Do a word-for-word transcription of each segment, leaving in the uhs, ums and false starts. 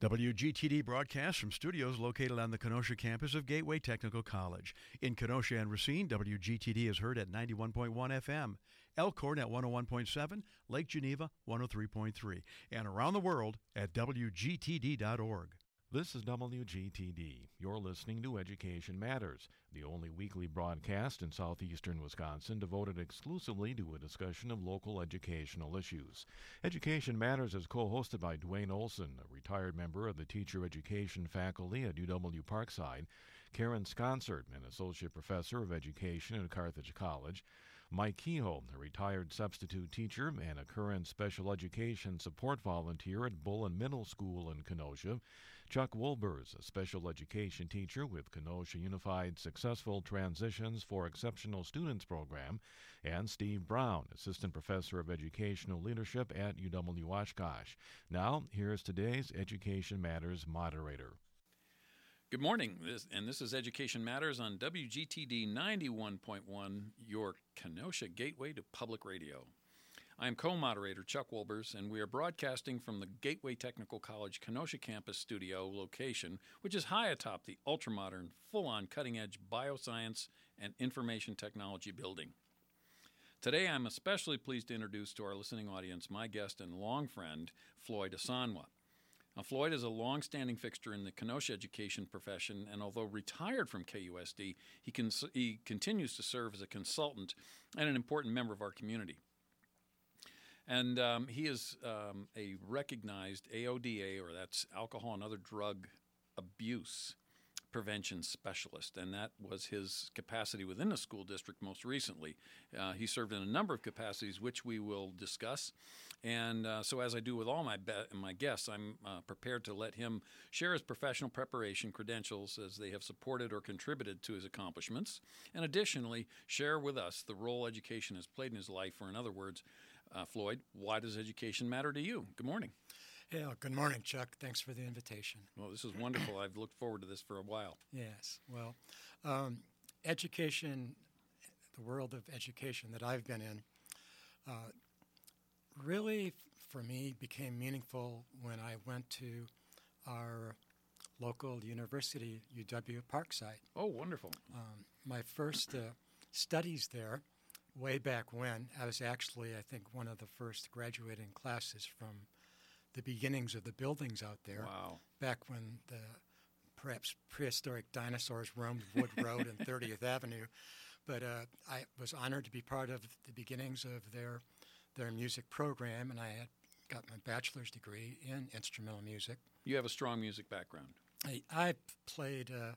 W G T D broadcasts from studios located on the Kenosha campus of Gateway Technical College. In Kenosha and Racine, W G T D is heard at ninety-one point one F M, Elkhorn at one oh one point seven, Lake Geneva one oh three point three, and around the world at W G T D dot org. This is W G T D. You're listening to Education Matters, the only weekly broadcast in southeastern Wisconsin devoted exclusively to a discussion of local educational issues. Education Matters is co-hosted by Dwayne Olson, a retired member of the teacher education faculty at U W Parkside, Karen Sconsert, an associate professor of education at Carthage College, Mike Kehoe, a retired substitute teacher and a current special education support volunteer at Bullen Middle School in Kenosha, Chuck Wolbers, a special education teacher with Kenosha Unified Successful Transitions for Exceptional Students program, and Steve Brown, assistant professor of educational leadership at U W Oshkosh. Now, here's today's Education Matters moderator. Good morning, this, and this is Education Matters on W G T D ninety-one point one, your Kenosha gateway to public radio. I am co-moderator Chuck Wolbers, and we are broadcasting from the Gateway Technical College Kenosha campus studio location, which is high atop the ultra-modern, full-on, cutting-edge bioscience and information technology building. Today, I'm especially pleased to introduce to our listening audience my guest and long friend, Floyd Asanwa. Now, Floyd is a long-standing fixture in the Kenosha education profession, and although retired from K U S D, he, cons- he continues to serve as a consultant and an important member of our community. And um, he is um, a recognized A O D A, or that's alcohol and other drug abuse prevention specialist, and that was his capacity within the school district most recently. Uh, he served in a number of capacities, which we will discuss. And uh, so as I do with all my be- my guests, I'm uh, prepared to let him share his professional preparation credentials as they have supported or contributed to his accomplishments, and additionally share with us the role education has played in his life, or in other words, uh, Floyd, why does education matter to you? Good morning. Yeah, good morning, Chuck. Thanks for the invitation. Well, this is wonderful. I've looked forward to this for a while. Yes. Well, um, education, the world of education that I've been in, uh, really, for me, became meaningful when I went to our local university, U W Parkside. Oh, wonderful. Um, my first uh, studies there, way back when, I was actually, I think, one of the first graduating classes from the beginnings of the buildings out there. Wow. Back when the perhaps prehistoric dinosaurs roamed Wood Road and thirtieth Avenue. But uh, I was honored to be part of the beginnings of their their music program, and I had got my bachelor's degree in instrumental music. You have a strong music background. I, I've played uh,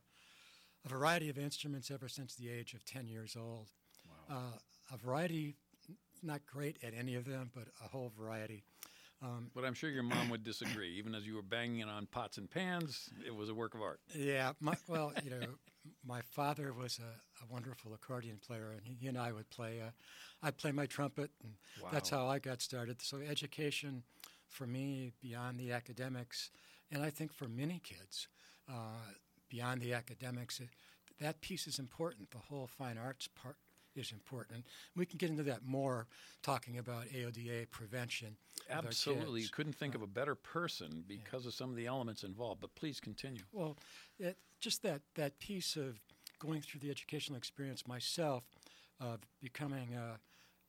a variety of instruments ever since the age of ten years old. Wow. Uh, a variety, not great at any of them, but a whole variety. Um, but I'm sure your mom would disagree. Even as you were banging it on pots and pans, it was a work of art. Yeah. My, well, you know, my father was a, a wonderful accordion player, and he, he and I would play. Uh, I'd play my trumpet, and wow. That's how I got started. So education, for me, beyond the academics, and I think for many kids, uh, beyond the academics, it, that piece is important. The whole fine arts part is important. We can get into that more, talking about A O D A prevention. Absolutely. You couldn't think uh, of a better person because yeah. of some of the elements involved, but please continue. Well, it, just that, that piece of going through the educational experience myself, of becoming a,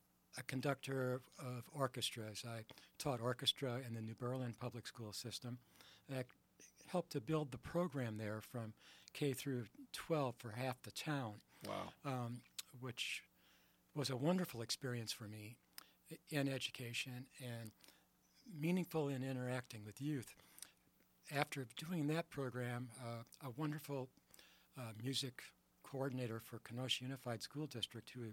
a conductor of orchestras. I taught orchestra in the New Berlin public school system. That helped to build the program there from K through twelve for half the town. Wow. Um, which was a wonderful experience for me in education and meaningful in interacting with youth. After doing that program, uh, a wonderful uh, music coordinator for Kenosha Unified School District, who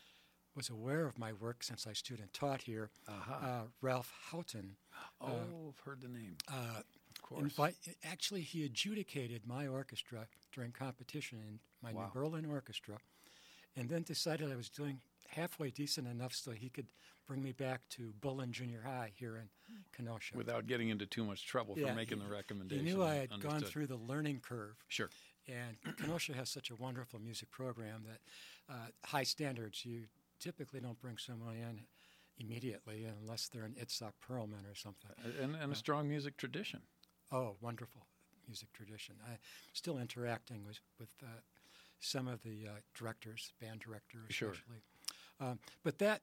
was aware of my work since I student taught here, uh-huh. uh, Ralph Houghton. Oh, uh, I've heard the name. Uh, of course. Invi- actually, he adjudicated my orchestra during competition in my wow. New Berlin orchestra, and then decided I was doing halfway decent enough so he could bring me back to Bullen Junior High here in Kenosha. Without getting into too much trouble yeah, for making he, the recommendation. He knew I had Understood. gone through the learning curve. Sure. And Kenosha has such a wonderful music program that uh, high standards, you typically don't bring someone in immediately unless they're an Itzhak Perlman or something. And, and a strong music tradition. Oh, wonderful music tradition. I still interacting with with uh, some of the uh, directors, band directors, Sure. especially. Um, but that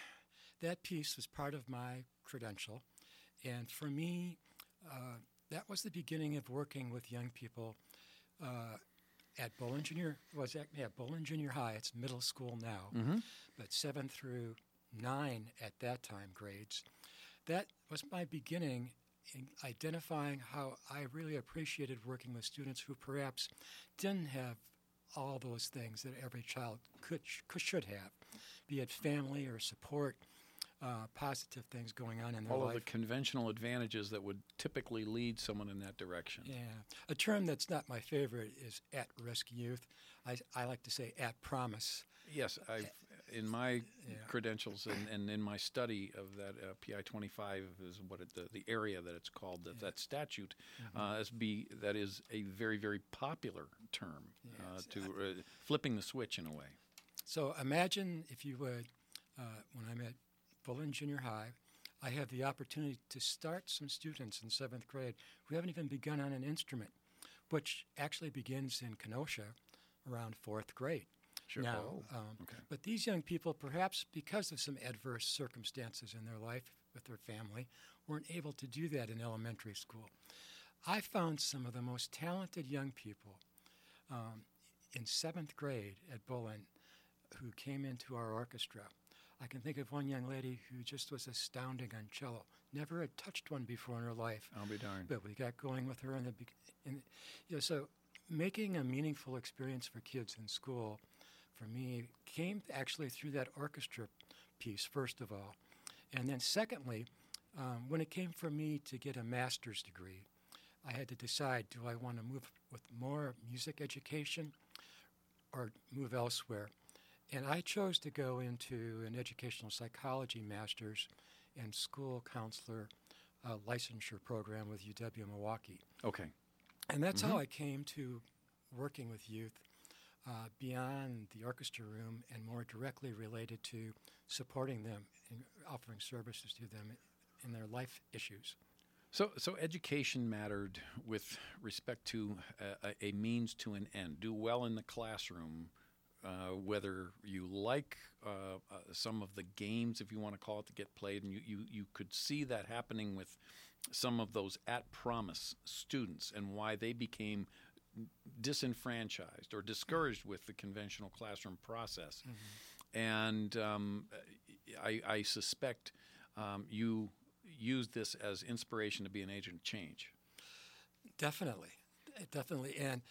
that piece was part of my credential, and for me, uh, that was the beginning of working with young people uh, at Bowling Junior. Was that yeah, Bowling Junior High? It's middle school now, Mm-hmm. but seven through nine at that time grades. That was my beginning in identifying how I really appreciated working with students who perhaps didn't have all those things that every child could, could should have, be it family or support, uh, positive things going on in their All life. of the conventional advantages that would typically lead someone in that direction. Yeah. A term that's not my favorite is at-risk youth. I, I like to say at promise. Yes, I've in my Yeah. credentials and, and in my study of that uh, P I twenty-five is what it, the, the area that it's called, that, Yeah. that statute, Mhm. uh, as be, that is a very, very popular term uh, Yes. to uh, flipping the switch in a way. So imagine, if you would, uh, when I'm at Bowling Junior High, I have the opportunity to start some students in seventh grade who haven't even begun on an instrument, which actually begins in Kenosha around fourth grade. Sure. Now, Oh, um, okay. but these young people, perhaps because of some adverse circumstances in their life with their family, weren't able to do that in elementary school. I found some of the most talented young people um, in seventh grade at Bowling who came into our orchestra. I can think of one young lady who just was astounding on cello. Never had touched one before in her life, I'll be darned. but we got going with her in the be- in, you know, so making a meaningful experience for kids in school, for me, came actually through that orchestra piece, first of all. And then secondly, um, when it came for me to get a master's degree, I had to decide, do I want to move with more music education or move elsewhere? And I chose to go into an educational psychology master's and school counselor uh, licensure program with U W Milwaukee. Okay. And that's Mhm. how I came to working with youth uh, beyond the orchestra room and more directly related to supporting them and offering services to them in their life issues. So, so education mattered with respect to a, a means to an end. Do well in the classroom, uh, whether you like uh, uh, some of the games, if you want to call it, that get played, and you, you, you could see that happening with some of those at-promise students and why they became disenfranchised or discouraged with the conventional classroom process. Mm-hmm. And um, I, I suspect um, you used this as inspiration to be an agent of change. Definitely, definitely. And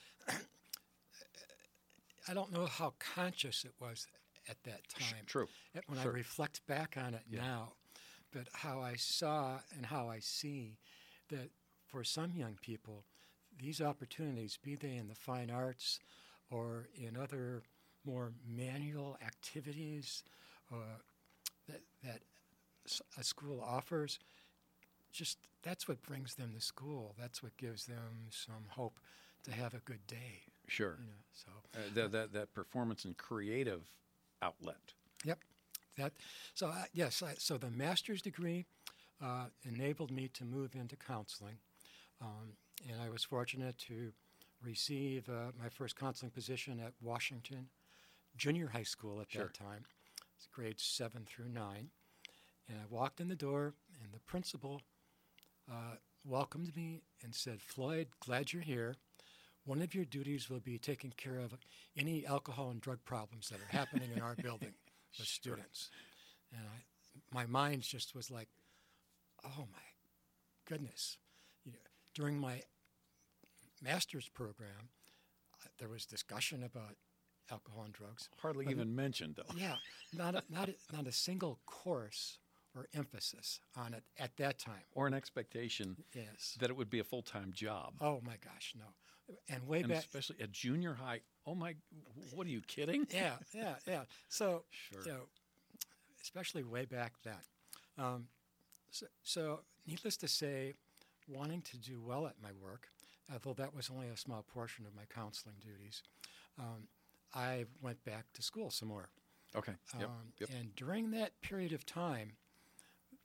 I don't know how conscious it was at that time. True. When Sure. I reflect back on it Yeah. now, but how I saw and how I see that for some young people, these opportunities, be they in the fine arts or in other more manual activities uh, that, that s- a school offers, just that's what brings them to school. That's what gives them some hope to have a good day. Sure. You know, so Uh, that, that, that performance and creative outlet. Yep. That so uh, yes. I, so the master's degree uh, enabled me to move into counseling, um, and I was fortunate to receive uh, my first counseling position at Washington Junior High School at Sure. that time. It's grades seven through nine, and I walked in the door, and the principal uh, welcomed me and said, "Floyd, glad you're here. One of your duties will be taking care of any alcohol and drug problems that are happening in our building with Sure. students." And I, my mind just was like, "Oh my goodness!" You know, during my master's program, uh, there was discussion about alcohol and drugs. Hardly But- even mentioned, though. Yeah, not a, not a, not a single course or emphasis on it at that time. Or an expectation Yes. that it would be a full-time job. Oh my gosh, no. And way and back. especially at junior high. Oh, my, what are you kidding? Yeah, yeah, yeah. So, Sure. you know, especially way back then. Um, so, so, needless to say, wanting to do well at my work, although that was only a small portion of my counseling duties, um, I went back to school some more. Okay. Yep. Um, Yep. And during that period of time,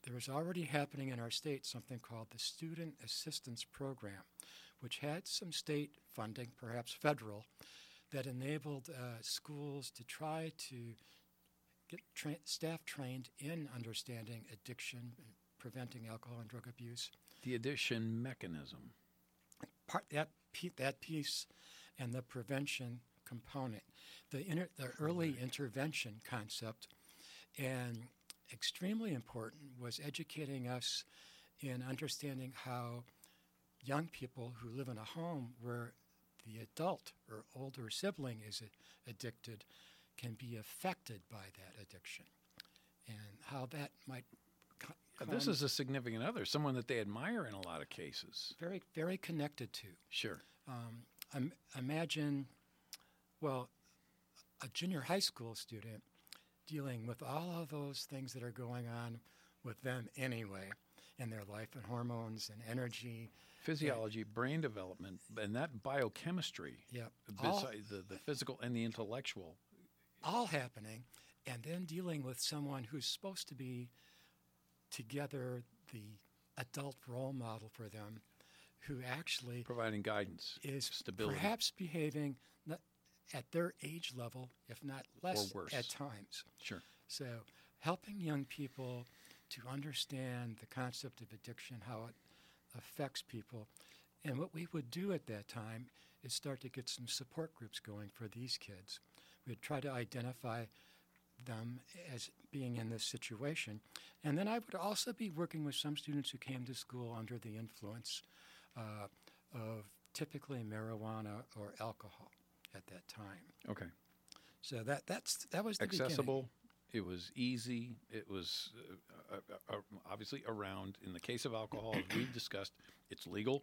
there was already happening in our state something called the Student Assistance Program, which had some state funding, perhaps federal, that enabled uh, schools to try to get tra- staff trained in understanding addiction, preventing alcohol and drug abuse. The addiction mechanism. Part that pe- that piece and the prevention component, the inter- the early intervention concept, and extremely important was educating us in understanding how young people who live in a home where the adult or older sibling is a- addicted can be affected by that addiction, and how that might co- Uh, This come is a significant other, someone that they admire in a lot of cases. very, very connected to. Sure. Um, im- imagine, well, a junior high school student dealing with all of those things that are going on with them anyway in their life, and hormones and energy. Physiology, brain development, and that biochemistry, Yep. All, besides the, the physical and the intellectual. all happening, and then dealing with someone who's supposed to be together the adult role model for them, who actually Providing guidance, is stability. perhaps behaving not at their age level, if not less worse. at times. Sure. So helping young people to understand the concept of addiction, how it affects people. And what we would do at that time is start to get some support groups going for these kids. We'd try to identify them as being in this situation. And then I would also be working with some students who came to school under the influence uh, of typically marijuana or alcohol at that time. Okay. So that that's that was the Accessible. It was easy. It was uh, uh, uh, obviously around. In the case of alcohol, as we've discussed, it's legal.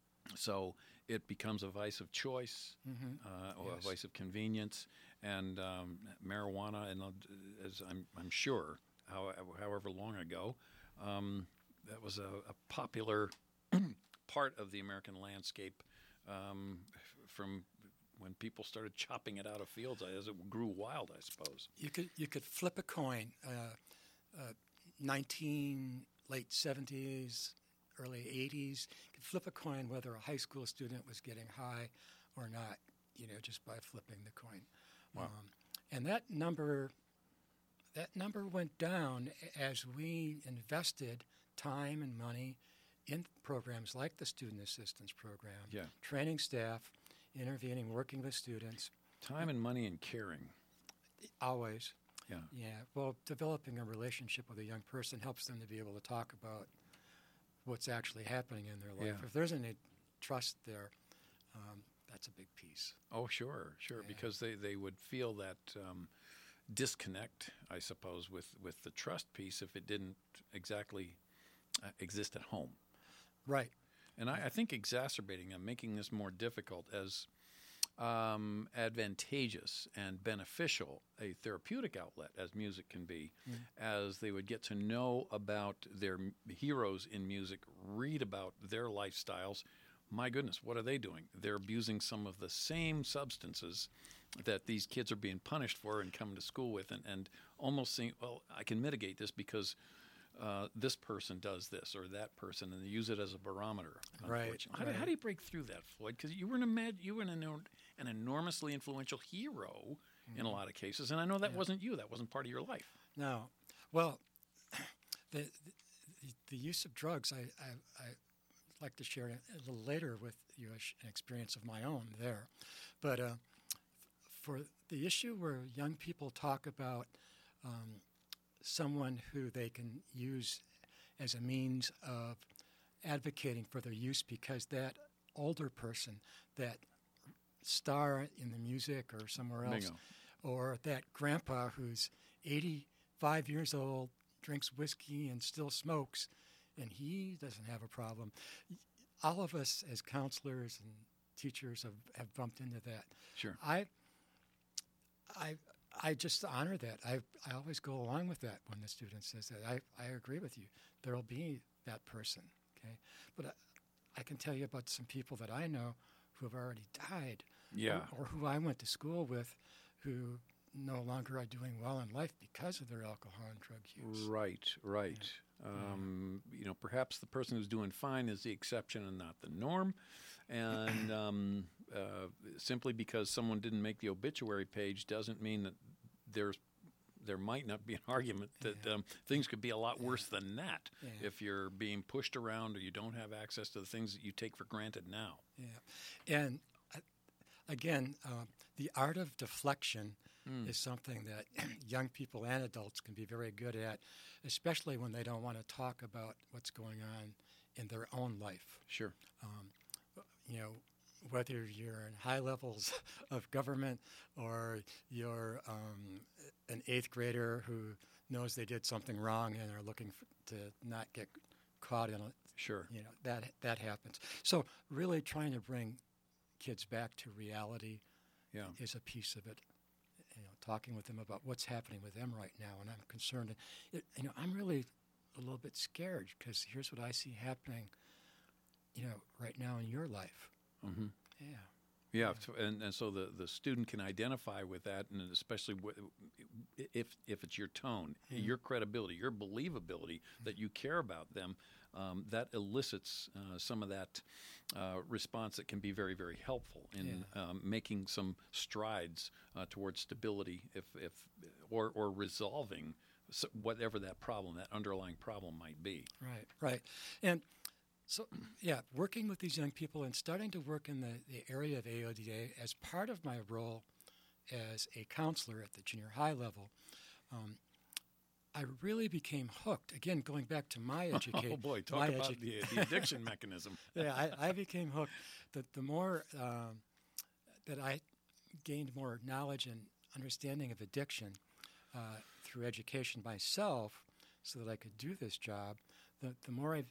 So it becomes a vice of choice Mm-hmm. uh, or Yes. a vice of convenience. And um, marijuana, and uh, as I'm, I'm sure, how, however long ago, um, that was a, a popular part of the American landscape um, f- from when people started chopping it out of fields as it grew wild, I suppose. You could you could flip a coin. Uh, uh, Nineteen late seventies, early eighties. You could flip a coin whether a high school student was getting high or not. You know, just by flipping the coin. Wow. Um, and that number, that number went down as we invested time and money in programs like the Student Assistance Program, Yeah. training staff, intervening, working with students. Time and money and caring. Always. Yeah. Yeah. Well, developing a relationship with a young person helps them to be able to talk about what's actually happening in their life. Yeah. If there's any trust there, um, that's a big piece. Oh, sure, sure, Yeah. because they, they would feel that um, disconnect, I suppose, with, with the trust piece if it didn't exactly uh, exist at home. Right. And I, I think exacerbating and making this more difficult as um, advantageous and beneficial a therapeutic outlet as music can be, Mm. as they would get to know about their m- heroes in music, read about their lifestyles. My goodness, what are they doing? They're abusing some of the same substances that these kids are being punished for and coming to school with, and, and almost saying, well, I can mitigate this because uh, this person does this or that person, and they use it as a barometer. Right, Unfortunately, how, do, how right. do you break through that, Floyd? Because you were an imag- you were an, enor- an enormously influential hero in a lot of cases, and I know that Yeah. wasn't you. That wasn't part of your life. No. Well, the, the the use of drugs, I, I, I like to share a little later with you a sh- an experience of my own there. But uh, for the issue where young people talk about um, someone who they can use as a means of advocating for their use because that older person, that star in the music or somewhere else, Bingo. or that grandpa who's eighty-five years old, drinks whiskey and still smokes, and he doesn't have a problem. All of us as counselors and teachers have, have bumped into that. Sure. I, I, I just honor that. I, I always go along with that when the student says that. I, I agree with you. There will be that person, okay? But I, I can tell you about some people that I know who have already died, Yeah. or, or who I went to school with, who no longer are doing well in life because of their alcohol and drug use. Right, right. Um, you know, perhaps the person who's doing fine is the exception and not the norm. And um, uh, simply because someone didn't make the obituary page doesn't mean that there's there might not be an argument that Yeah. um, things could be a lot worse than that Yeah. if you're being pushed around or you don't have access to the things that you take for granted now. Yeah, and uh, again, uh, the art of deflection Mm. is something that young people and adults can be very good at, especially when they don't want to talk about what's going on in their own life. Sure. Um, you know, whether you're in high levels of government or you're um, an eighth grader who knows they did something wrong and are looking f- to not get caught in it. Sure. You know, that that happens. So really trying to bring kids back to reality Yeah. is a piece of it. You know, talking with them about what's happening with them right now, and I'm concerned. It, you know, I'm really a little bit scared because here's what I see happening. You know, right now in your life. Mm-hmm. Yeah. Yeah, so- and, and so the, the student can identify with that, and especially w- if if it's your tone, Mhm. your credibility, your believability that you care about them, um, that elicits uh, some of that uh, response that can be very, very helpful in um, making some strides uh, towards stability, if if or or resolving s- whatever that problem, that underlying problem might be. Right, right. And so, yeah, working with these young people and starting to work in the, the area of A O D A as part of my role as a counselor at the junior high level, um, I really became hooked. Again, going back to my education. Oh boy, talk my about edu- the, the addiction mechanism. yeah, I, I became hooked. The, the more um, that I gained more knowledge and understanding of addiction uh, through education myself so that I could do this job, the, the more I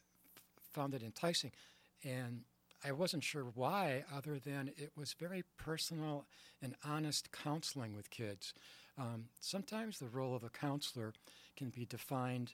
found it enticing. And I wasn't sure why, other than it was very personal and honest counseling with kids. Um, sometimes the role of a counselor can be defined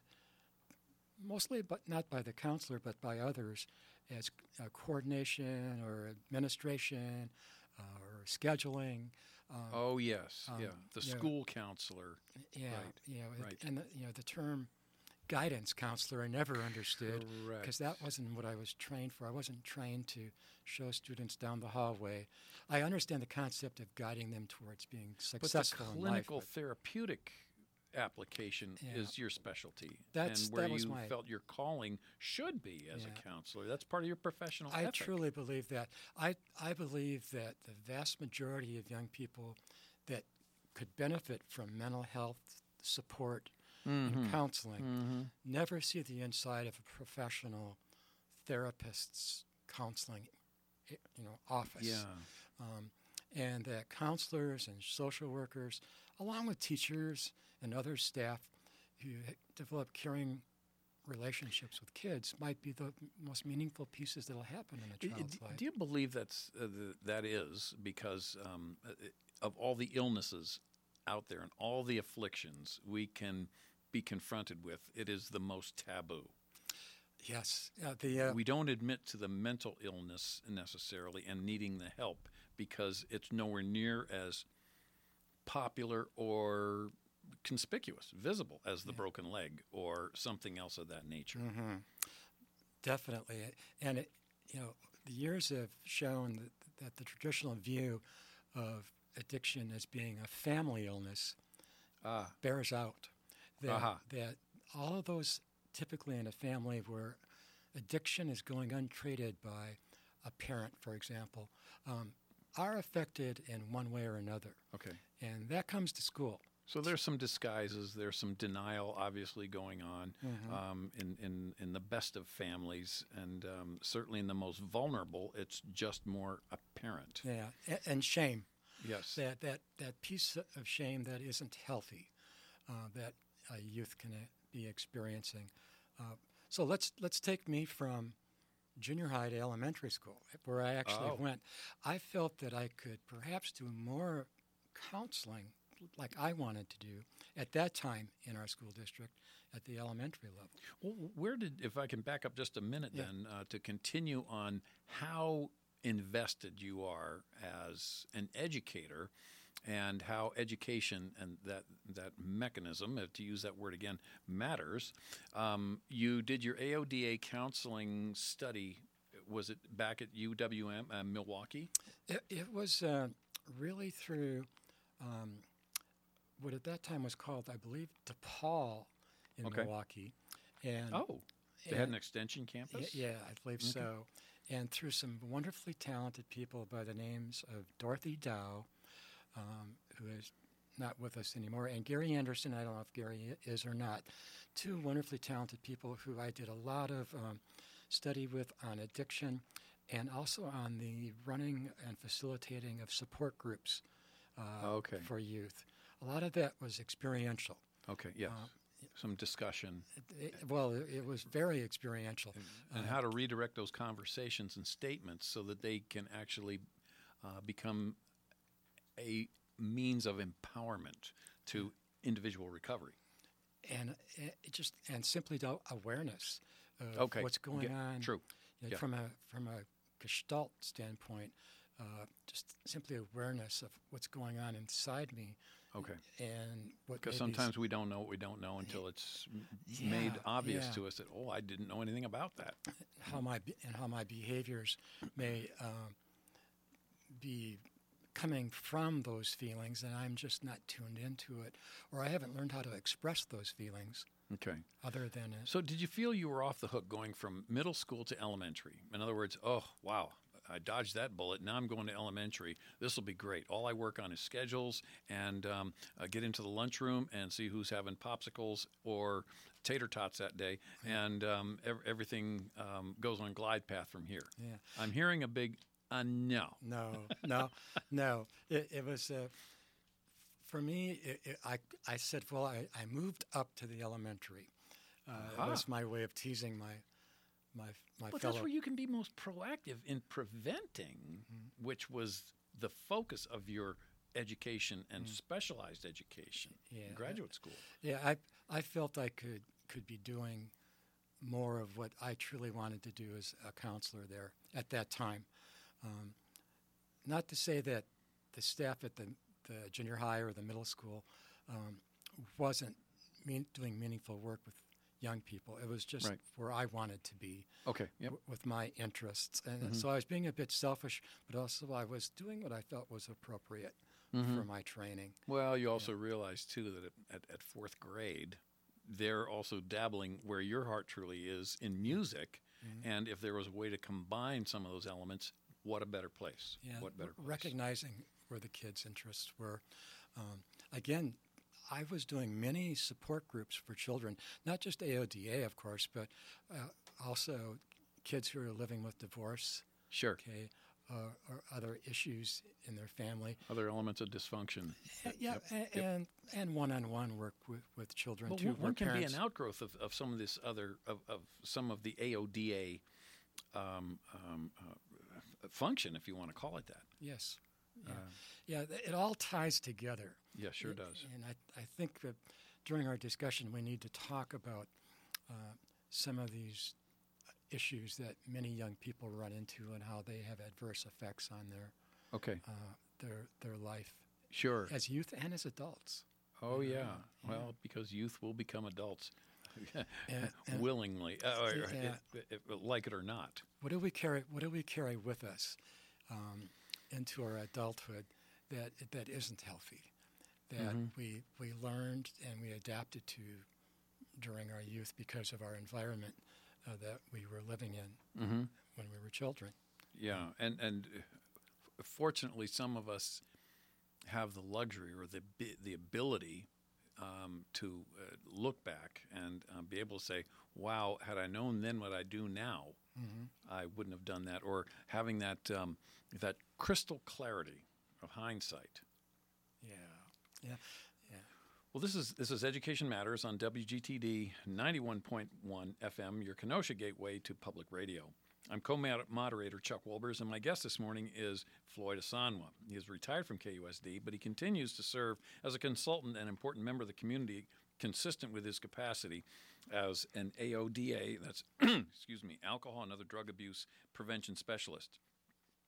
mostly, but not by the counselor, but by others, as uh, coordination or administration uh, or scheduling. Um, Oh yes, Um, yeah. The yeah. school counselor. yeah, right, you know, it- right. and the, you know the term guidance counselor I never understood Correct. because that wasn't what I was trained for. I wasn't trained to show students down the hallway. I understand the concept of guiding them towards being But the successful in life. clinical but- therapeutic application Yeah. is your specialty, That's- and where that was you my- felt your calling should be as Yeah. a counselor. That's part of your professional I ethic. truly believe that. I, I believe that the vast majority of young people that could benefit from mental health support Mhm. and counseling Mhm. never see the inside of a professional therapist's counseling i- you know, office. Yeah. Um, and that counselors and social workers, along with teachers and other staff who ha- develop caring relationships with kids, might be the most meaningful pieces that will happen in a D- child's d- life. Do you believe that's uh, th- that is because um, uh, of all the illnesses out there and all the afflictions we can be confronted with, it is the most taboo. Yes. Uh, the uh, We don't admit to the mental illness necessarily and needing the help because it's nowhere near as popular or conspicuous, visible as the Yeah. broken leg or something else of that nature. hmm Definitely. And, it, you know, the years have shown that, that the traditional view of addiction as being a family illness Ah, bears out. That, Aha. that all of those typically in a family where addiction is going untreated by a parent, for example, um, are affected in one way or another. okay. And that comes to school. So there's some disguises, there's some denial obviously going on Mhm. um, in, in, in the best of families, and um, certainly in the most vulnerable, it's just more apparent. Yeah. And, and shame. Yes. That, that, that piece of shame that isn't healthy, uh, that a youth can uh, be experiencing. Uh, so let's let's take me from junior high to elementary school, where I actually Oh. went. I felt that I could perhaps do more counseling like I wanted to do at that time in our school district at the elementary level. Well, where did, if I can back up just a minute Yeah. then, uh, to continue on how invested you are as an educator and how education and that that mechanism, uh, to use that word again, matters. Um, you did your A O D A counseling study. Was it back at U W M, uh, Milwaukee? It, it was uh, really through um, what at that time was called, I believe, DePaul in Okay. Milwaukee. And Oh, they had an extension campus? Yeah, I believe Okay. so. And through some wonderfully talented people by the names of Dorothy Dow, um, who is not with us anymore, and Gary Anderson, I don't know if Gary is or not, two wonderfully talented people who I did a lot of um, study with on addiction and also on the running and facilitating of support groups uh, Okay. for youth. A lot of that was experiential. Okay, yes. Uh, Some discussion. It, well, it, it was very experiential. And Uh, how to redirect those conversations and statements so that they can actually uh, become a means of empowerment to individual recovery. and uh, it just and simply the awareness of Okay. what's going Yeah, on. true. you know, Yeah. From a from a Gestalt standpoint, uh, just simply awareness of what's going on inside me. Okay. And what Because maybe s- sometimes we don't know what we don't know until it's m- Yeah, made obvious yeah. to us that, oh, I didn't know anything about that. how my be- and how my behaviors may um, be coming from those feelings, and I'm just not tuned into it, or I haven't learned how to express those feelings Okay. other than as So did you feel you were off the hook going from middle school to elementary? In other words, oh, wow, I dodged that bullet. Now I'm going to elementary. This will be great. All I work on is schedules and um, uh, get into the lunchroom and see who's having popsicles or tater tots that day. And um, ev- everything um, goes on glide path from here. yeah. I'm hearing a big uh, no. No, no, no. It, it was uh, for me. It, it, I I said, well, I, I moved up to the elementary. Uh, Aha. It was my way of teasing my my my But fellow. that's where you can be most proactive in preventing, Mm-hmm. which was the focus of your education and specialized education Mm. Yeah, in graduate school. Yeah, I I felt I could could be doing more of what I truly wanted to do as a counselor there at that time. Um, not to say that the staff at the, the junior high or the middle school um, wasn't mean, doing meaningful work with young people. It was just Right. where I wanted to be Okay. Yep. w- with my interests. And Mhm. so I was being a bit selfish, but also I was doing what I felt was appropriate Mhm. for my training. Well, you also realize too that at, at, at fourth grade, they're also dabbling where your heart truly is in music, Mhm. and if there was a way to combine some of those elements, what a better place! Yeah, What better r- place? recognizing where the kids' interests were. Um, again, I was doing many support groups for children, not just A O D A, of course, but uh, also kids who are living with divorce, Sure. okay, uh, or other issues in their family. Other elements of dysfunction. Uh, yeah, Yep, a- yep. and and one-on-one work with, with children Well, too. one, where one can be parents- an outgrowth of, of some of this other of, of some of the A O D A um, um, uh, function, if you want to call it that. Yes. Yeah. Uh, yeah, th- it all ties together. yeah, sure And- does. And I, I think that during our discussion, we need to talk about uh, some of these issues that many young people run into and how they have adverse effects on their Okay, uh, their their life sure. as youth and as adults. Oh yeah. Yeah. Well, because youth will become adults And, and willingly, uh, or, Yeah. it- it- it- like it or not. what do we carry? What do we carry with us um, into our adulthood that that isn't healthy? That Mhm. we we learned and we adapted to during our youth because of our environment uh, that we were living in Mm-hmm. when we were children. Yeah, and and uh, fortunately, some of us have the luxury or the bi- the ability um, to uh, look back and uh, be able to say, "Wow, had I known then what I do now, Mm-hmm. I wouldn't have done that." Or having that um, that crystal clarity of hindsight. Yeah, yeah, yeah. Well, this is this is Education Matters on W G T D ninety-one point one F M, your Kenosha gateway to public radio. I'm co-moderator Chuck Wolbers, and my guest this morning is Floyd Asanwa. He is retired from K U S D, but he continues to serve as a consultant and important member of the community, consistent with his capacity as an A O D A, that's, excuse me, alcohol and other drug abuse prevention specialist.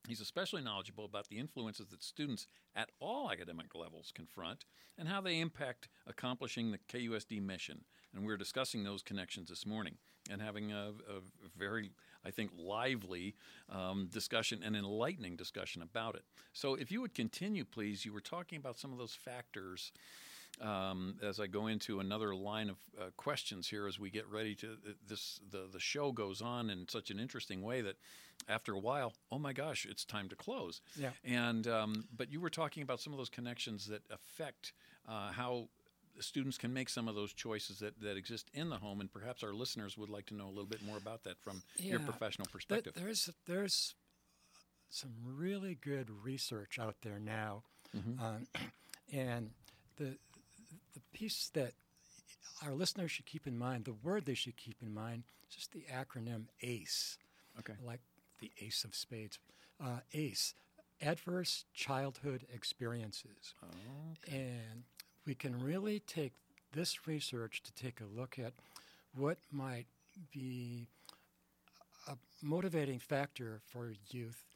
He's especially knowledgeable about the influences that students at all academic levels confront and how they impact accomplishing the K U S D mission. And we're discussing those connections this morning and having a, a very, I think, lively um, discussion and enlightening discussion about it. So if you would continue, please. You were talking about some of those factors um, as I go into another line of uh, questions here as we get ready to uh, this. The, the show goes on in such an interesting way that after a while, oh my gosh, it's time to close. Yeah. And um, but you were talking about some of those connections that affect uh, how students can make some of those choices that, that exist in the home, and perhaps our listeners would like to know a little bit more about that from yeah. your professional perspective. But there's there's some really good research out there now, Mm-hmm. um, and the the piece that our listeners should keep in mind, the word they should keep in mind, is just the acronym ACE, Okay. like the Ace of Spades. Uh, ACE, Adverse Childhood Experiences. Oh, And we can really take this research to take a look at what might be a motivating factor for youth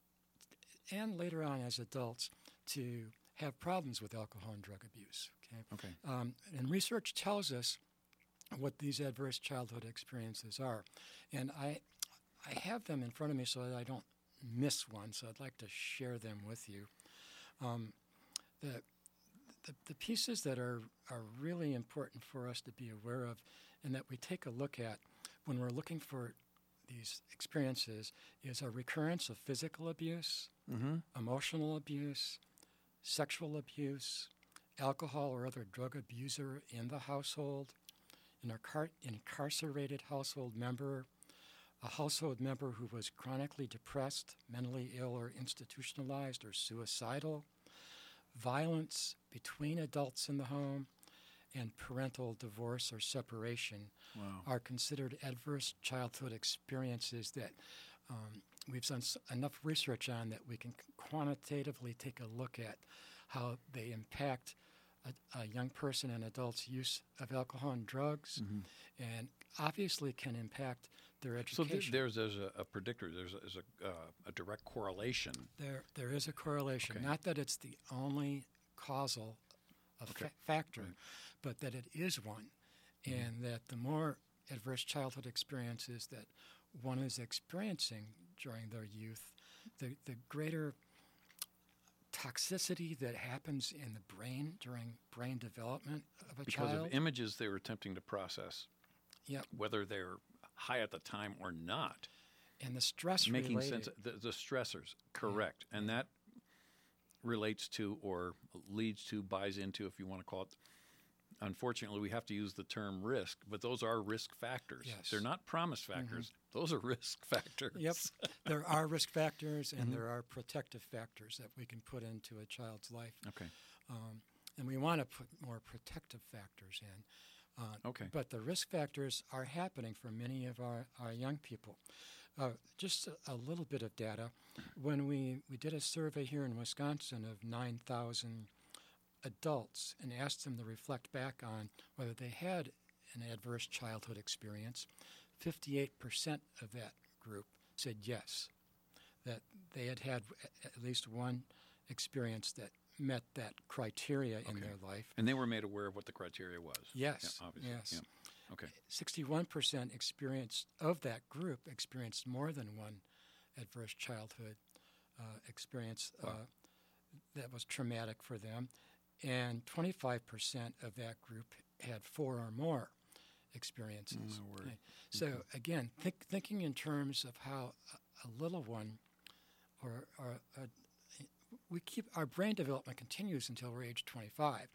and later on as adults to have problems with alcohol and drug abuse. Okay. okay. Um, and research tells us what these adverse childhood experiences are. And I, I have them in front of me so that I don't miss one, so I'd like to share them with you. Um, the, the, the pieces that are, are really important for us to be aware of and that we take a look at when we're looking for these experiences is a recurrence of physical abuse, Mm-hmm. emotional abuse, sexual abuse, alcohol or other drug abuser in the household, an incar- incarcerated household member, a household member who was chronically depressed, mentally ill, or institutionalized or suicidal, violence between adults in the home, and parental divorce or separation Wow. are considered adverse childhood experiences that um, we've done s- enough research on that we can quantitatively take a look at how they impact a, a young person and adult's use of alcohol and drugs, Mm-hmm. and obviously can impact their So education. th- there's, there's a, a predictor, there's a, there's a, uh, a direct correlation. There, there is a correlation. Okay. Not that it's the only causal of Okay. fa- factor, Right. but that it is one, Mm-hmm. and that the more adverse childhood experiences that one is experiencing during their youth, the, the greater toxicity that happens in the brain during brain development of a Because child. of images they were attempting to process, Yep. whether they're high at the time or not. And the stress Making related, sense, the, the stressors, correct. And that relates to or leads to, buys into, if you want to call it, unfortunately, we have to use the term risk, but those are risk factors. Yes. They're not promise factors. Those are risk factors. Yep. There are risk factors and Mhm. there are protective factors that we can put into a child's life. Okay. Um, and we want to put more protective factors in. Uh, Okay. But the risk factors are happening for many of our, our young people. Uh, just a, a little bit of data. When we, we did a survey here in Wisconsin of nine thousand adults and asked them to reflect back on whether they had an adverse childhood experience, fifty-eight percent of that group said yes, that they had had at least one experience that met that criteria in Okay. their life. And they were made aware of what the criteria was. Yes, Yeah, obviously. yes. Yeah. Okay. sixty-one percent experienced of that group experienced more than one adverse childhood uh, experience uh, Wow. that was traumatic for them, and twenty-five percent of that group had four or more experiences. My word. Okay. So again, think, thinking in terms of how a, a little one, or, or a, we keep our brain development continues until we're age twenty-five,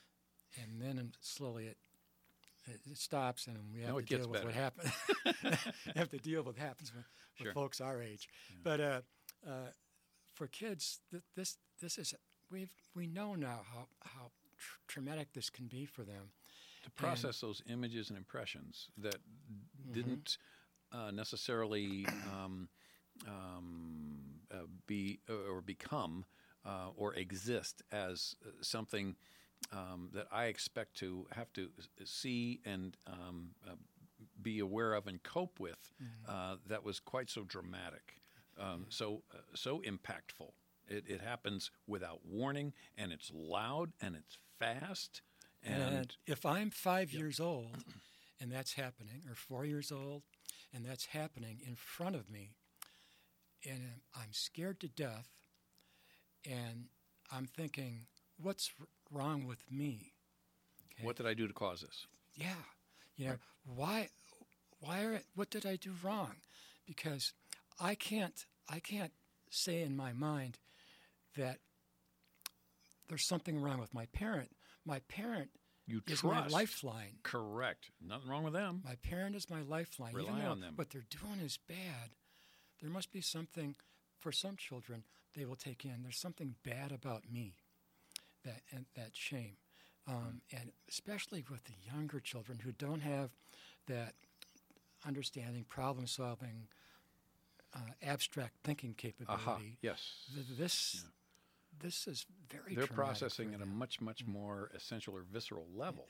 and then slowly it it, it stops, and we have No, to it gets deal with what happens. have to deal with what happens with, with Sure. folks our age. Yeah. But uh, uh, for kids, th- this this is we we know now how how tr- traumatic this can be for them. To process those images and impressions that Mm-hmm. didn't uh, necessarily um, um, uh, be or become uh, or exist as uh, something um, that I expect to have to s- see and um, uh, be aware of and cope with, Mm-hmm. uh, that was quite so dramatic. um, so uh, so impactful. It, it happens without warning, and it's loud, and it's fast. And, And if I'm five years old and that's happening, or four years old and that's happening in front of me, and I'm scared to death, and I'm thinking, what's r- wrong with me? Okay. what did I do to cause this? Yeah, you know, why, why are, what did I do wrong? Because I can't, I can't say in my mind that there's something wrong with my parent. My parent You is trust. my lifeline. Correct. Nothing wrong with them. My parent is my lifeline. Rely Even though on them. what they're doing is bad, there must be something, for some children, they will take in. There's something bad about me, that and that shame. Um, and especially with the younger children who don't have that understanding, problem-solving, uh, abstract thinking capability. Aha. Yes. Th- This, Yeah. this is very They're traumatic processing for at a them. much, much more essential or visceral level.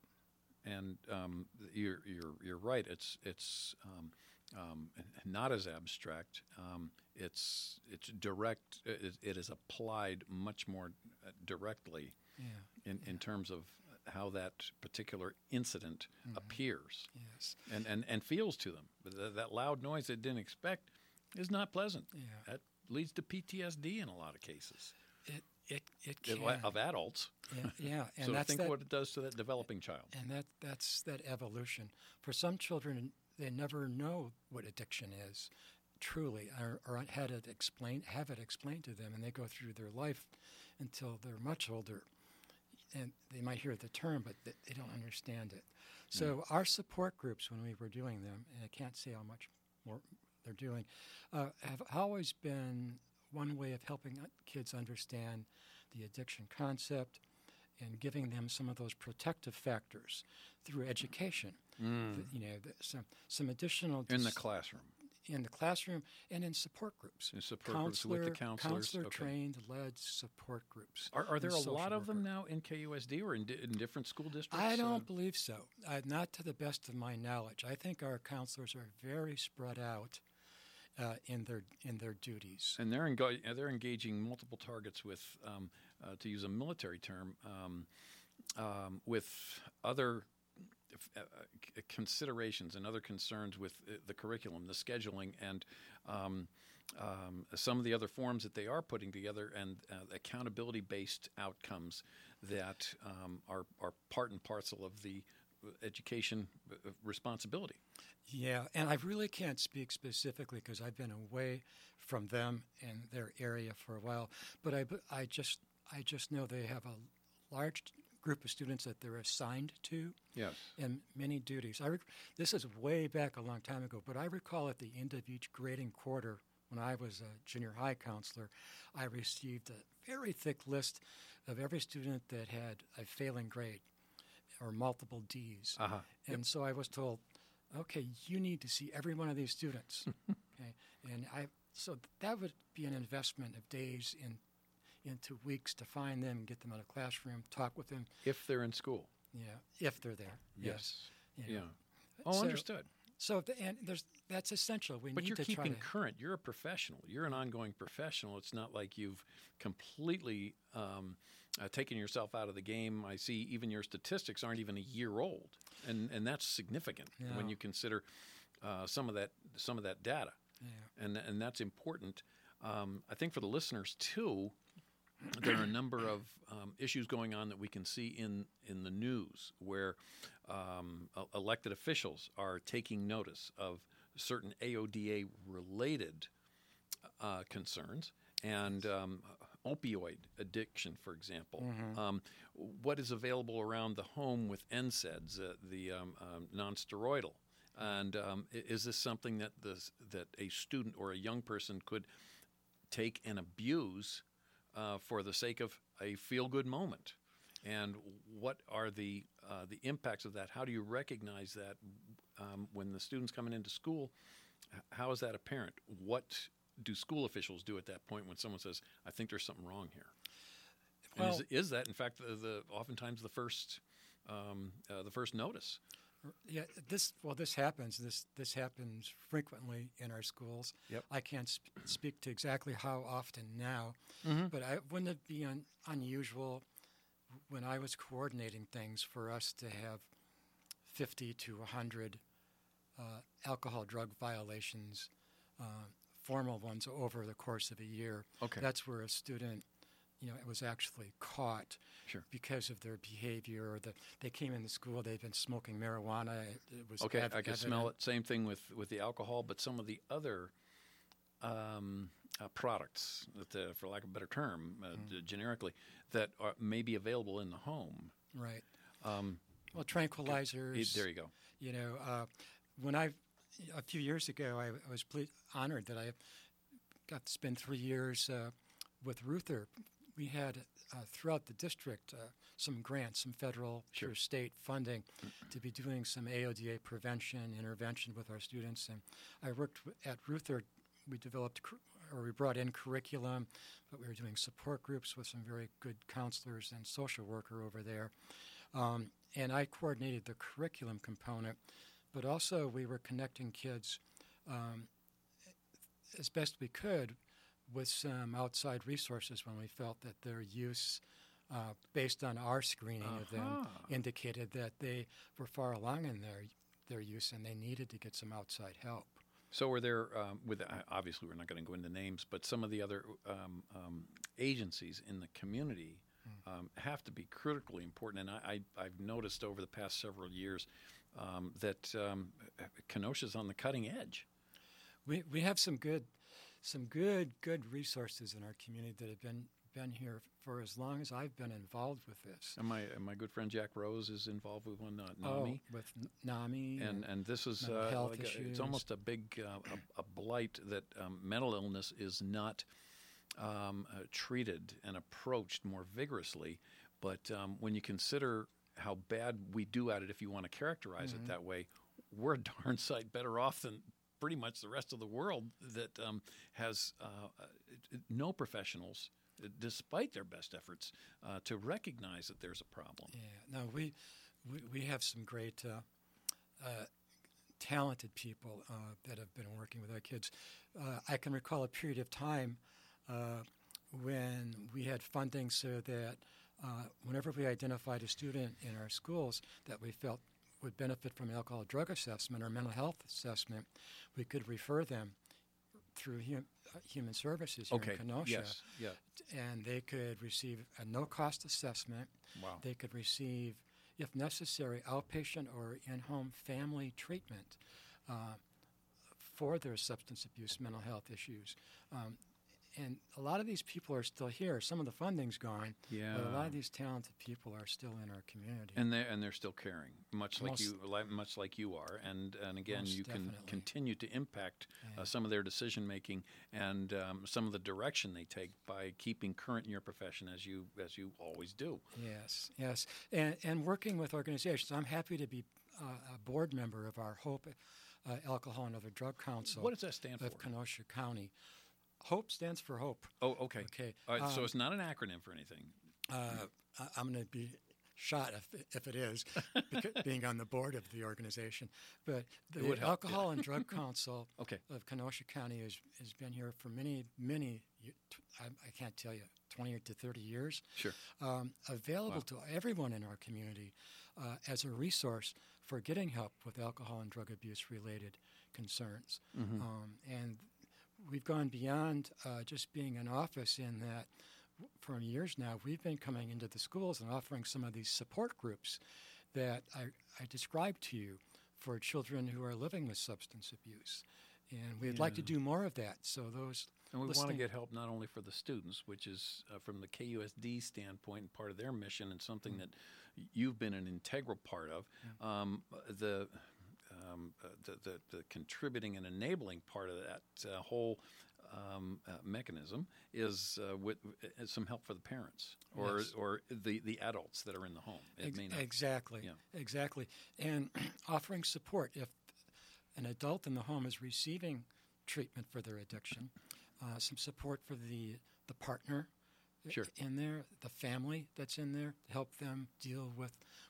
Yeah. And um, you're you're you're right. It's it's um, um, not as abstract. Um, it's it's direct. It, it is applied much more uh, directly Yeah. in, in terms of how that particular incident Mhm. appears Yes. and, and, and feels to them. That, that loud noise they didn't expect is not pleasant. Yeah. That leads to P T S D in a lot of cases It it it of- can. of adults. Yeah, yeah. And so that's think that, what it does to that developing child. and that that's that evolution. For some children, they never know what addiction is, truly, or, or had it explained, have it explained to them, and they go through their life until they're much older, and they might hear the term, but they, they don't understand it. So our support groups, when we were doing them, and I can't say how much more they're doing, uh, have always been one way of helping kids understand the addiction concept and giving them some of those protective factors through education. Th- You know, the, some some additional In the dis- classroom. in the classroom and in support groups. In support groups with the counselors. counselor Okay. trained, led support groups. Are, are there and a lot social of them worker. now in K U S D or in, di- in different school districts? I don't Uh, believe so. Uh, not to the best of my knowledge. I think our counselors are very spread out uh, in their in their duties. and they're enga- uh, they're engaging multiple targets with, um, uh, to use a military term, um, um, with other f- uh, c- considerations and other concerns with uh, the curriculum, the scheduling, and um, um, some of the other forms that they are putting together, and uh, accountability-based outcomes that um, are are part and parcel of the education uh, responsibility. Yeah, and I really can't speak specifically because I've been away from them and their area for a while. But I, I just, I just know they have a large group of students that they're assigned to, Yes. and many duties. I rec- this is way back a long time ago, but I recall at the end of each grading quarter, when I was a junior high counselor, I received a very thick list of every student that had a failing grade or multiple D's. Uh-huh. And so I was told, okay, you need to see every one of these students. Okay, and I so that would be an investment of days in into weeks to find them, get them out of the classroom, talk with them. If they're in school. Yeah, if they're there. Yes. You Yeah. know. Oh, So- understood. So the, and there's that's essential. We But need you're to try keeping to. current. You're a professional. You're an ongoing professional. It's not like you've completely um, uh, taken yourself out of the game. I see even your statistics aren't even a year old, and and that's significant when Yeah. you consider uh, some of that some of that data, Yeah. and and that's important. Um, I think for the listeners too, there are a number of um, issues going on that we can see in, in the news where um, e- elected officials are taking notice of certain A O D A-related uh, concerns and um, opioid addiction, for example. Um, what is available around the home with N SAIDs, uh, the um, um, non-steroidal? And um, i- is this something that, this, that a student or a young person could take and abuse uh, for the sake of a feel-good moment? And what are the uh, the impacts of that? How do you recognize that um, when the student's coming into school? H- How is that apparent? What do school officials do at that point when someone says, "I think there's something wrong here"? And Well- is, is that, in fact, the, the oftentimes the first um, uh, the first notice? Yeah, this well, this happens. This this happens frequently in our schools. Yep. I can't sp- speak to exactly how often now, Mm-hmm. but I wouldn't it be un- unusual when I was coordinating things for us to have fifty to one hundred uh, alcohol drug violations, uh, formal ones over the course of a year. Okay. That's where a student, you know, was actually caught Sure. because of their behavior, or the, they came into school, they'd been smoking marijuana. It, it was Okay, ev- I can evident. smell it. Same thing with, with the alcohol, but some of the other um, uh, products, that, uh, for lack of a better term, uh, Mm. d- generically, that are, may be available in the home. Right. Um, Well, tranquilizers. it- there you go. You know, uh, when I, a few years ago, I, I was ple- honored that I got to spend three years uh, with Ruther. We had uh, throughout the district uh, some grants, some federal, Sure. or state funding to be doing some A O D A prevention, intervention with our students. And I worked w- at Ruther. We developed, cur- or we brought in curriculum, but we were doing support groups with some very good counselors and social worker over there. Um, and I coordinated the curriculum component, but also we were connecting kids um, as best we could with some outside resources when we felt that their use, uh, based on our screening of them, Uh-huh. indicated that they were far along in their their use and they needed to get some outside help. So, were there, um, with uh, obviously we're not going to go into names, but some of the other um, um, agencies in the community um, have to be critically important. And I, I, I've noticed over the past several years um, that um, Kenosha's on the cutting edge. We we have some good some good good resources in our community that have been been here for as long as I've been involved with this. And my and my good friend Jack Rose is involved with one, uh, NAMI. Oh, with N- NAMI And and this is mental uh, health like a- it's issues. almost a big uh, a, a blight that um, mental illness is not um, uh, treated and approached more vigorously. But um, when you consider how bad we do at it, if you want to characterize Mhm. it that way, we're a darn sight better off than pretty much the rest of the world that um, has uh, uh, no professionals, uh, despite their best efforts, uh, to recognize that there's a problem. Yeah, no, we we, we have some great uh, uh, talented people uh, that have been working with our kids. Uh, I can recall a period of time uh, when we had funding so that uh, whenever we identified a student in our schools that we felt would benefit from alcohol drug assessment or mental health assessment, we could refer them through hum, uh, Human Services here Okay. in Kenosha. Yes. Yeah. And they could receive a no-cost assessment. Wow. They could receive, if necessary, outpatient or in-home family treatment uh, for their substance abuse, mental health issues. Um, and a lot of these people are still here. Some of the funding's gone, Yeah. but a lot of these talented people are still in our community. And they and they're still caring, much like Most- you, like, much like you are. And and again, Most you can definitely. continue to impact Yeah. uh, some of their decision making and um, some of the direction they take by keeping current in your profession, as you as you always do. Yes, yes. And, and working with organizations. I'm happy to be uh, a board member of our HOPE uh, Alcohol and Other Drug Council What does that stand for? of Kenosha County. HOPE stands for hope. Oh, okay. Okay. All right, so um, it's not an acronym for anything. Uh, I- I'm going to be shot if, if it is, beca- being on the board of the organization. But It would the help, Alcohol and Drug Council Okay. of Kenosha County has, has been here for many, many, ye- t- I, I can't tell you, twenty to thirty years. Sure. Um, available Wow. to everyone in our community uh, as a resource for getting help with alcohol and drug abuse related concerns. Mhm. Um, and we've gone beyond uh, just being an office in that w- for years now we've been coming into the schools and offering some of these support groups that I, I described to you for children who are living with substance abuse. And we'd like to Yeah. do more of that. So those And we want to listening- get help not only for the students, which is uh, from the K U S D standpoint and part of their mission, and something Mm. that y- you've been an integral part of. Um, the, um, uh, the the the contributing and enabling part of that uh, whole um, uh, mechanism is uh, with uh, some help for the parents or Yes. or the, the adults that are in the home. It Ex- may not- exactly. Yeah. Exactly. And offering support if an adult in the home is receiving treatment for their addiction, uh, some support for the the partner i- Sure. in there, the family that's in there, to help them deal with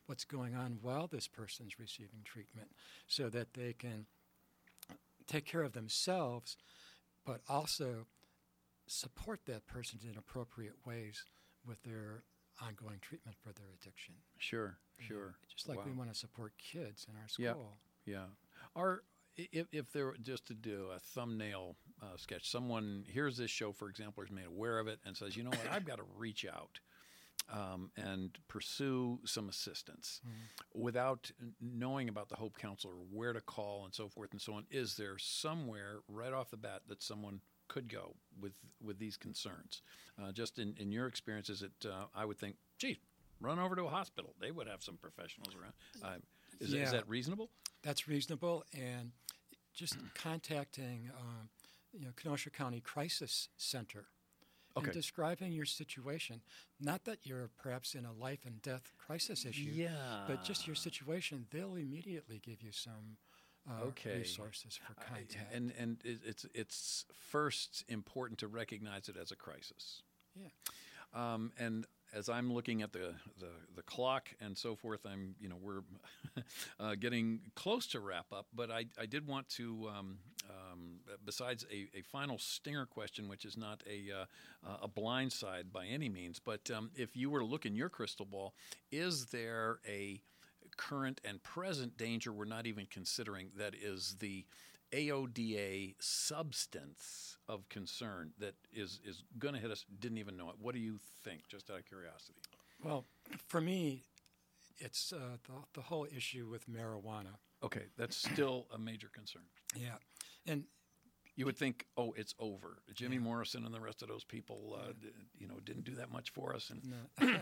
what's going on while this person's receiving treatment so that they can take care of themselves, but also support that person in appropriate ways with their ongoing treatment for their addiction. Sure, You sure. know, just like we Wow. want to support kids in our Yeah. school. Yeah. Are if if there were just to do a thumbnail uh, sketch, someone hears this show, for example, is made aware of it and says, you know what, I've got to reach out um, and pursue some assistance without n- knowing about the Hope Council or where to call and so forth and so on. Is there somewhere right off the bat that someone could go with with these concerns? Uh, just in, in your experience, is it? Uh, I would think, gee, run over to a hospital. They would have some professionals around. Uh, is, Yeah. is that reasonable? That's reasonable, and just contacting, um, you know, Kenosha County Crisis Center Okay. and describing your situation. Not that you're perhaps in a life and death crisis issue, Yeah. but just your situation. They'll immediately give you some uh, Okay. resources for I- contact. and and it, it's it's first important to recognize it as a crisis. Yeah. Um, and as I'm looking at the, the, the clock and so forth, I'm you know we're uh, getting close to wrap up. But I, I did want to, um, um, besides a, a final stinger question, which is not a uh, a blind side by any means, but um, if you were to look in your crystal ball, is there a current and present danger we're not even considering that is the A O D A substance of concern that is, is going to hit us, didn't even know it? What do you think, just out of curiosity? Well, for me, it's uh, the, the whole issue with marijuana. Okay, that's still a major concern. Yeah. And You would think, oh, it's over. Jimmy Yeah. Morrison and the rest of those people, uh, d- you know, didn't do that much for us. And no,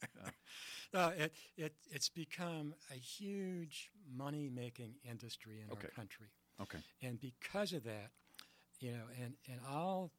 no it, it, it's become a huge money-making industry in Okay. our country. okay, And because of that, you know, and, and all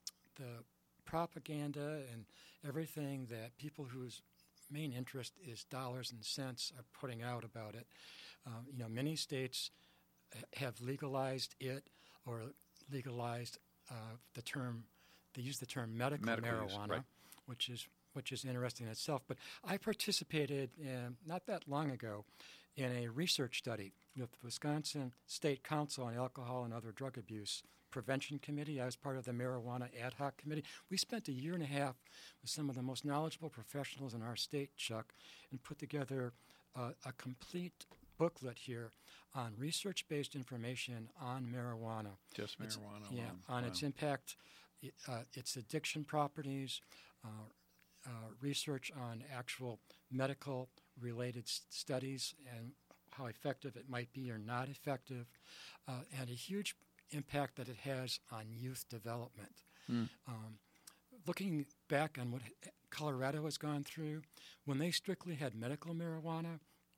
the propaganda and everything that people whose main interest is dollars and cents are putting out about it, um, you know, many states uh, have legalized it or legalized uh, the term, they use the term medical, Medical use, marijuana, right. which is which is interesting in itself. But I participated in, not that long ago in a research study with the Wisconsin State Council on Alcohol and Other Drug Abuse Prevention Committee. I was part of the Marijuana Ad Hoc Committee. We spent a year and a half with some of the most knowledgeable professionals in our state, Chuck, and put together uh, a complete booklet here on research-based information on marijuana. just It's- marijuana Yeah, alone. on Wow. its impact, i- uh, its addiction properties, uh, uh, research on actual medical-related s- studies and how effective it might be or not effective, uh, and a huge impact that it has on youth development. Hmm. Um, looking back on what Colorado has gone through, when they strictly had medical marijuana,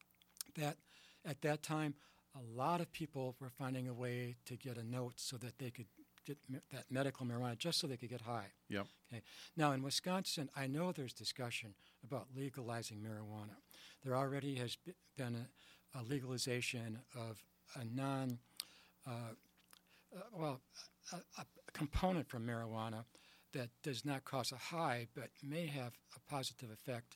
that at that time, a lot of people were finding a way to get a note so that they could get me- that medical marijuana just so they could get high. Yep. Okay. Now, in Wisconsin, I know there's discussion about legalizing marijuana. There already has be- been a, a legalization of a non, uh, uh, well, a, a component from marijuana that does not cause a high but may have a positive effect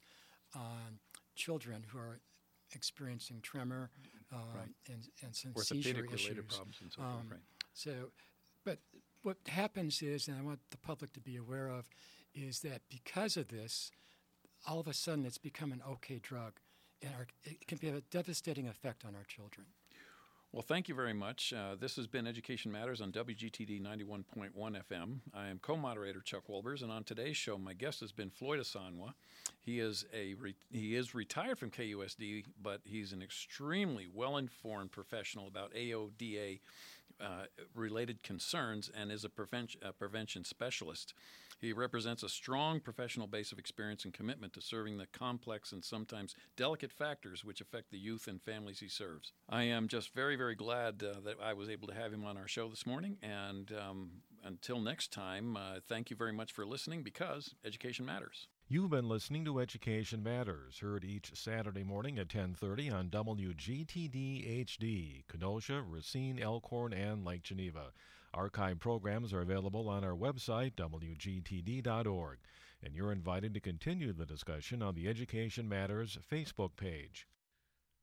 on children who are experiencing tremor um, Right. and, and some seizure Orthopedic-related issues. problems and so forth, Um, right. So, but what happens is, and I want the public to be aware of, is that because of this, all of a sudden it's become an okay drug, and our, it can have a devastating effect on our children. Well, thank you very much. Uh, this has been Education Matters on W G T D ninety-one point one F M. I am co-moderator Chuck Wolbers, and on today's show, my guest has been Floyd Asanwa. He is a re- he is retired from K U S D, but he's an extremely well-informed professional about A O D A uh, related concerns and is a prevention a prevention specialist. He represents a strong professional base of experience and commitment to serving the complex and sometimes delicate factors which affect the youth and families he serves. I am just very, very glad uh, that I was able to have him on our show this morning. And um, until next time, uh, thank you very much for listening, because education matters. You've been listening to Education Matters, heard each Saturday morning at ten thirty on W G T D H D, Kenosha, Racine, Elkhorn, and Lake Geneva. Archive programs are available on our website, W G T D dot org, and you're invited to continue the discussion on the Education Matters Facebook page.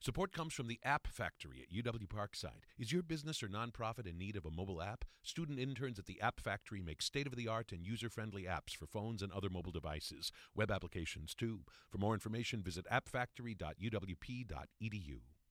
Support comes from the App Factory at U W Parkside. Is your business or nonprofit in need of a mobile app? Student interns at the App Factory make state-of-the-art and user-friendly apps for phones and other mobile devices. Web applications, too. For more information, visit app factory dot u w p dot e d u.